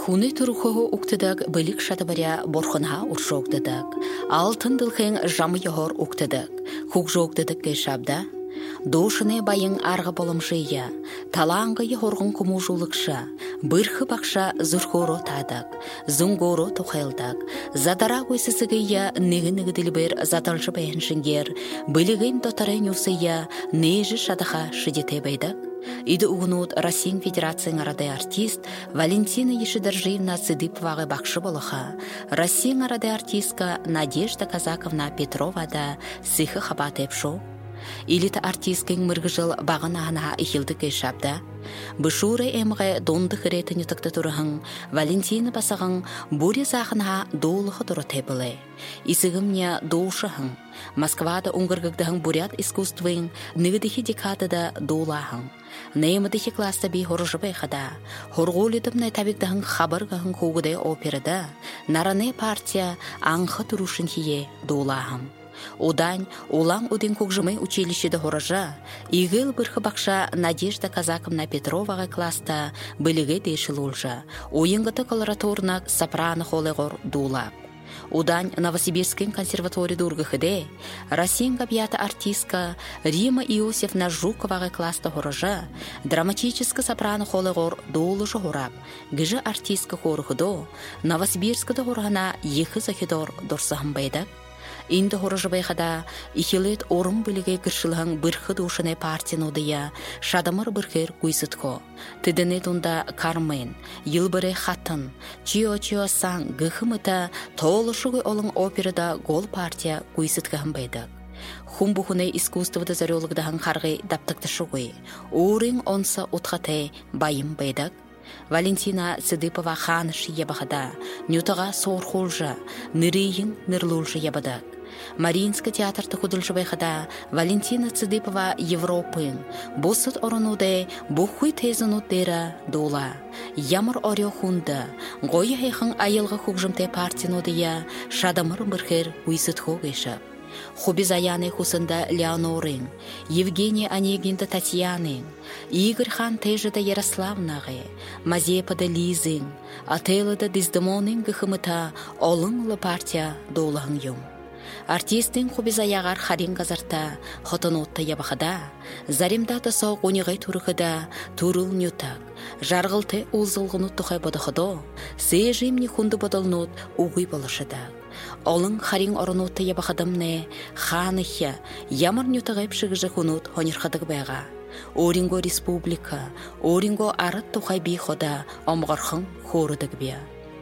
Хуны турухого уктыдак былик шатабаря борхынха уршоғдыдак. Алтын дылхен жамы йохор уктыдак. Хук жоғдыдак кешабда. Дошыне байың арғы болымшыя. Талаңғы йохорғын кумужулықша. Бырхы бақша зұрхоро тадак. Зунгоро тухайлдак. Задара көйсісігія негі-негі ділбір заталшы бәйіншінгер. Білігін дотарын юсыя нежі шадаха шидете байдак. Иді угнут Россия Федерацияң арадай артист Валентина Ешидержиевна Цыдыповаға бақшы болыға. Россияң арадай артистка Надежда Казаковна Петрова да сыхы хабат епшо. Иліті артисткің мұрғы жыл бағын ағына ихилді кешапда. Бышуры әміғі донды қыретіні тұқты тұрығың Валентина басағың бұри зағына доулығы дұры тепілі. Исігімне доушығың. Москвада уңғырғығдығың бурят искусствың нігідіхі декадыда доулағың. Неймідіхі класта бей хоржы байқада. Хорғолетімні табиқдығың хабырғығың қоғыдай операда. Нараны партия аңқы тұрушын хие доулағың. Одан олаң өден көкжімай училищеде хорожа, игіл бірхі бақша Надежда Казаковна Петроваға класта біліге дешіл олжа, ойыңғыты колоратурнак сопрано холығыр дулап. Одан Новосибирскин консерватория дургыхыде, Россиян габията артистка Рима Иосифна Жуковаға класта хорожа, драматическі сопрано холығыр дулыжы хорап, гіжі артистка хорығыдо, Новосибирскіді хорғана ехі захидор дұрсығын байдак. Инді хорыжы байқада, ихилет орын біліге кіршіліғің бірхі душыне партиян одыя, шадамыр бірхер көйсітко. Тідіне тұнда Кармен, елбірі хатын, чио-чио сан гіхіміті толышығы олың операда гол партия көйсіткіғын байдық. Хум бұхыне искусствыды зарелығдағын қарғай даптықты шуғай, орын онса отқатай байым байдық. Валентина Цыдыпова ханыш ебағада, нютаға сор холжа, нырейін нырлулжы ебадак. Мариинский театрты худылжы байқада Валентина Цыдыпова Европын, босыт орынуды бұхуй тезін ұттера дола. Ямыр орё хунда, ғойы хайқын айылғы хуқжымте партинудыя шадамыр бірхер уйсыт хоғешіп. Хубизаяны хусында Леонорын, Евгения Онегинда Татьянын, Игорь хан тежеда Ярославнағы, Мазепада Лизын, Ателыда Диздемонын гыхымыта олыңлы партия доулағын юм. Артистин хубизаягар харин газарта, хотонутта ябақада, заримдата соқ онығай турықыда турыл нютак, жарғылты ұлзылғынут тұхай бодықыдо, сейжимни хунды бодылнут уғый болышыда. Олың харин орынутта ябақадымне, ханыхя, ямар нютағайп шығыжы хунут хонырқадық байға. Оринго республика, оринго арыт тұхай бейхода омғарқын хорыдық бия.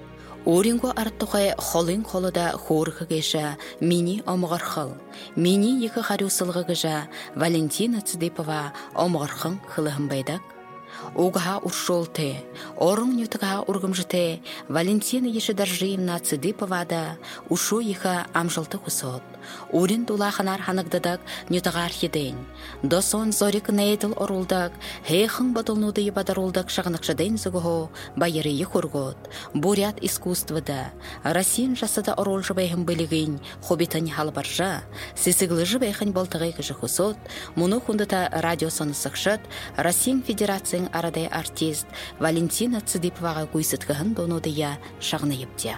Оринго арттықай холын холыда хорығы кеша мини омғарқыл. Мини екі харюсылғы кежа Валентина Цыдыпова омғарқын қылығын байдақ. Оғаға ұршолты, орын нютыға ұрғымжыте Валентина Ешидержиевна Цыдыповада ұшу екі амжылты құсот. Орын дулақынар ханығдадық нютыға архиден. Досон зорик нейділ орылдық, хейхың бадылнуды ебадарылдық шағынықшыден зұғығы байыры екұрғыд. Бурят искусствыда, Россиян жасыда орылжы бәйхін білігін хобитын халбаржа, сесігліжі бәйхін болтығы кіжі құсот, мұны құндыта радиосыны сықшыд, Россиян Федерациян арадай артист Валентина Цыдыповаға көйсіткіғын донудыя шағыны епте.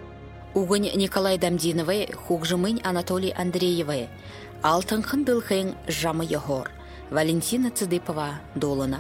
Угын Николай Дамдиновы, Хугжымын Анатолий Андреевы, Алтынқын дылхын жамы ехор, Валентина Цыдыпова долына.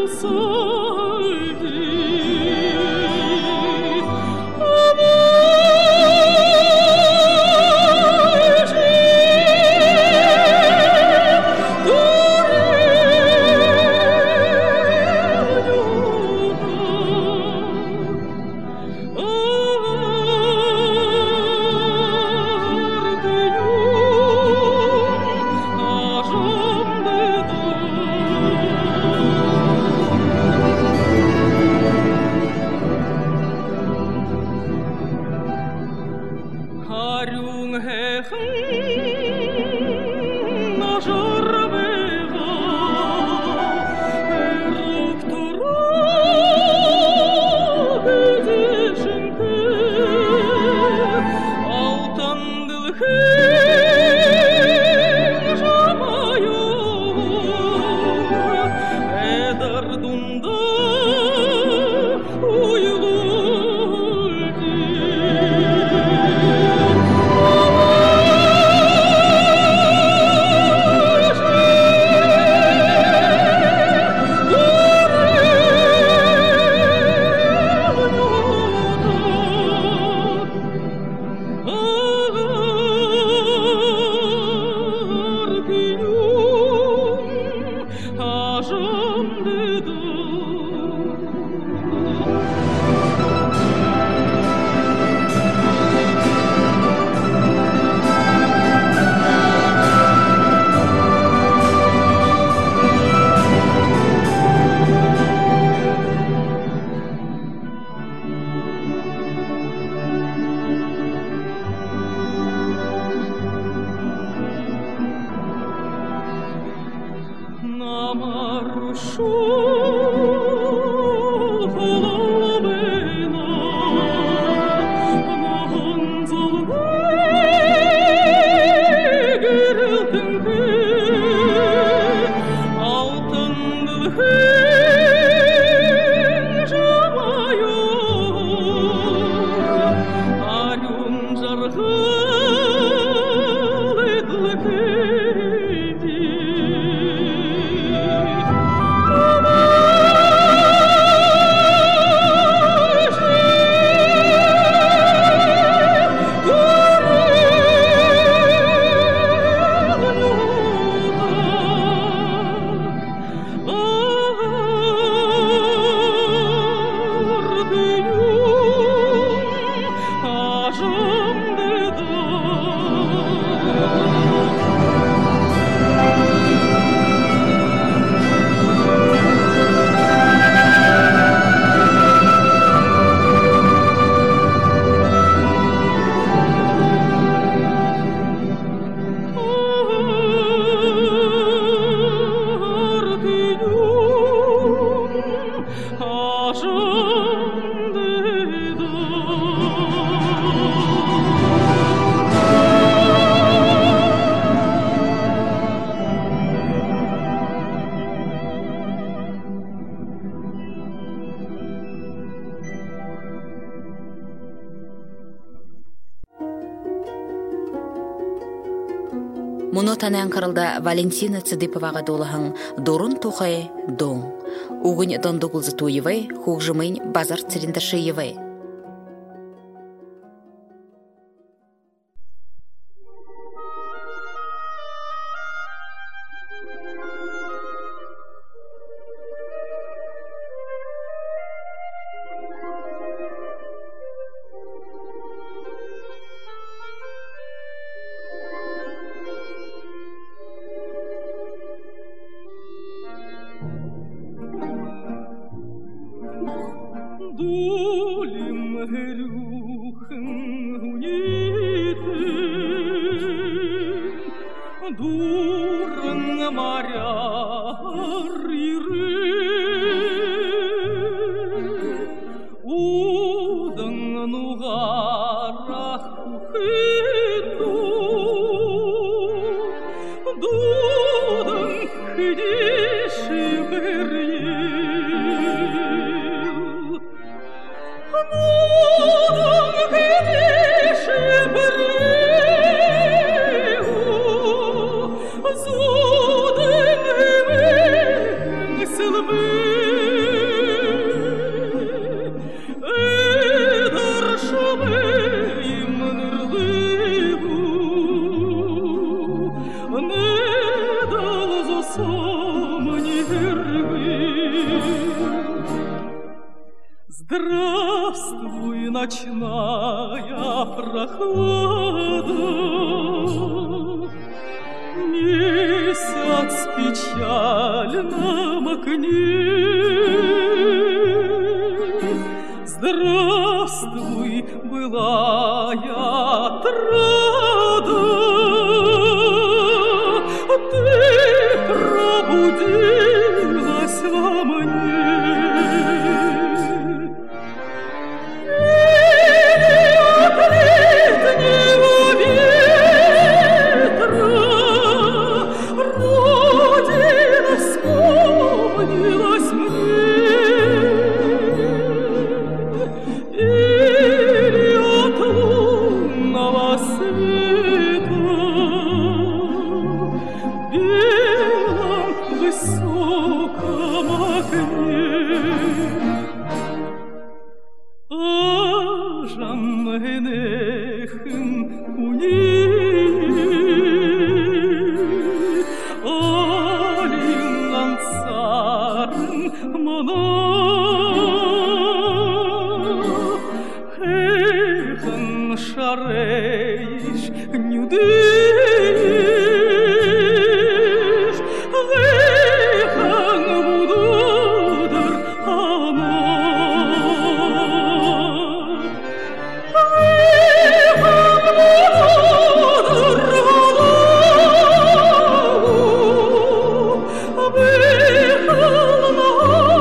Amor Мұнотанан қырылда Валентина Цыдыповаға долыхың дорын тоқай доң. Уғын дондығылзы тойывай, хуғжымын базар цириндаршыйывай. Здравствуй, ночная прохлада, месяц в печальном окне. Здравствуй, былая отрада, ты пробудилась во мне. Oh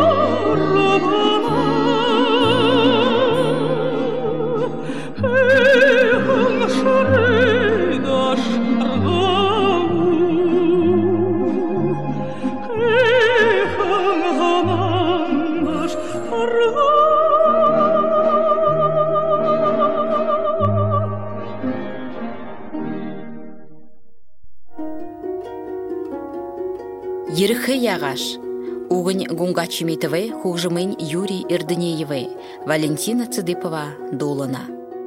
Ерхе яғаш. Угынь Гунгачиметовы, Хужымын Юрий Ирдынеевы, Валентина Цыдыпова, Долана.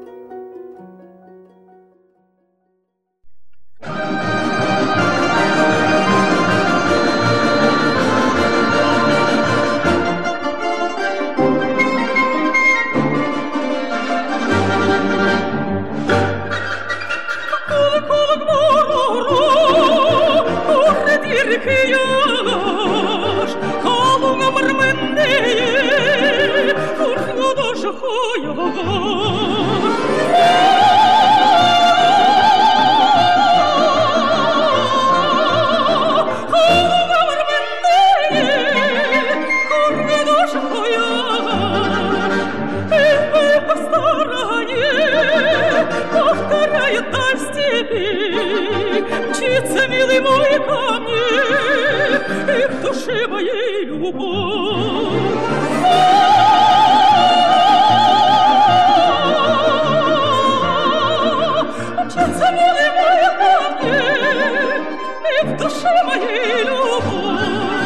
Мчится, милый мой, ко мне, и в душе моей любовь. Мчится, милый мой, ко мне, и в душе моей любовь.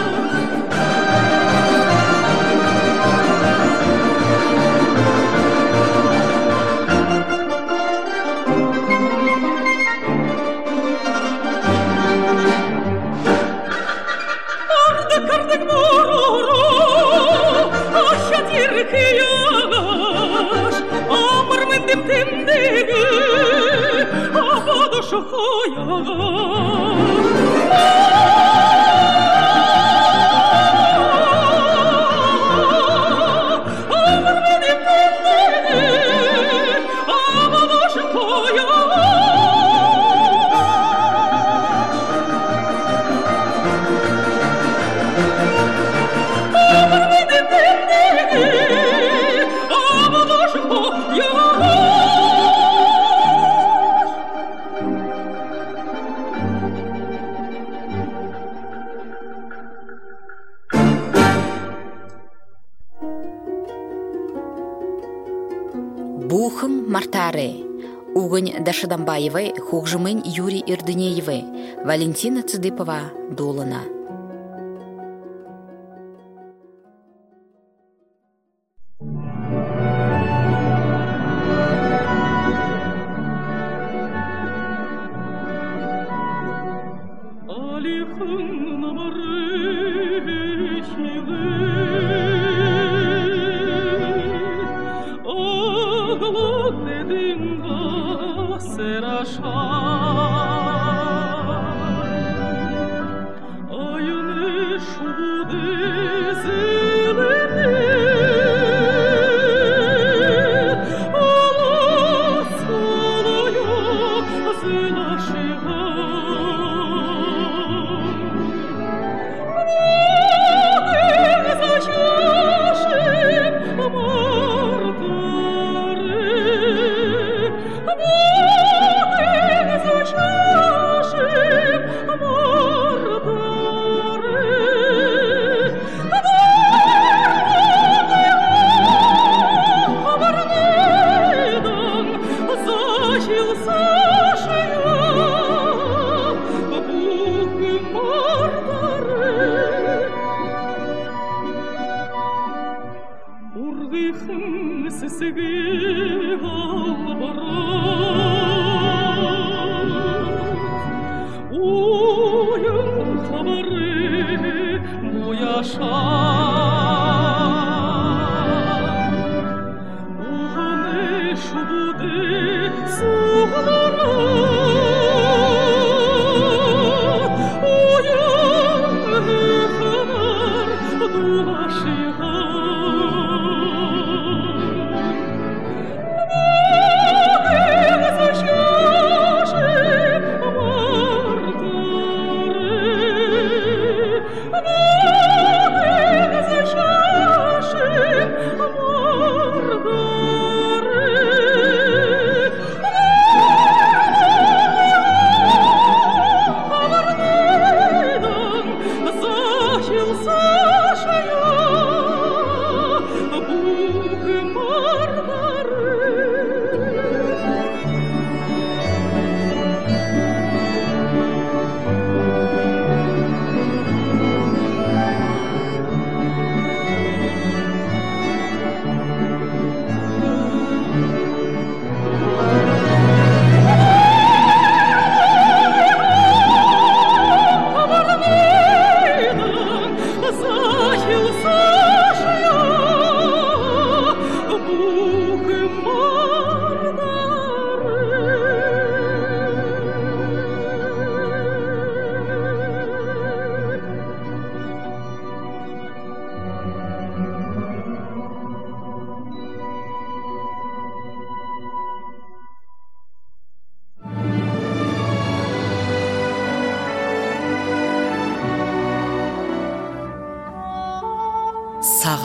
Бухым Мартаре, Угонь Дашадамбаевы, Хужымын Юрий Ирдынеевы, Валентина Цыдыпова, Долана.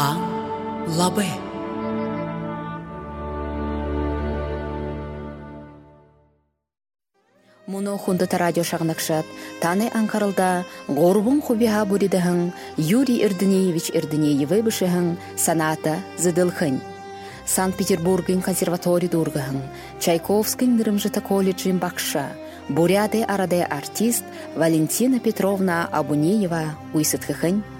Аң лабы. Мұны хундыта радио шағынақшат, таны Анқарылда ғорбун хубиха буридахын Юрий Ирдинеевич Ирдинеевы бішіхін саната зыдылхын. Санкт-Петербургын консерваторий дургахын, Чайковскин нырымжыта колледжин бақша, буряды араде артист Валентина Петровна Абунеева уйсытхыхын.